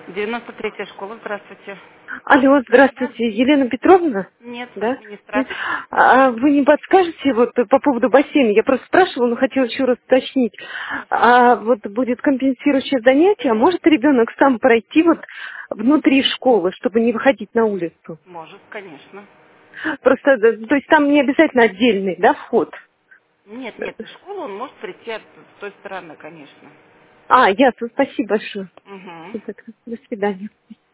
93-я школа, здравствуйте. Алло, Да? здравствуйте, Елена Петровна? Нет, Да? администратор. Вы не подскажете вот по поводу бассейна? Я просто спрашивала, но хотела еще раз уточнить. Вот будет компенсирующее занятие, а может ребенок сам пройти вот внутри школы, чтобы не выходить на улицу? Может, конечно. Просто, то есть там не обязательно отдельный, да, вход? Нет, в школу он может прийти с той стороны, конечно. Ясно, спасибо большое. Угу. Супер. До свидания.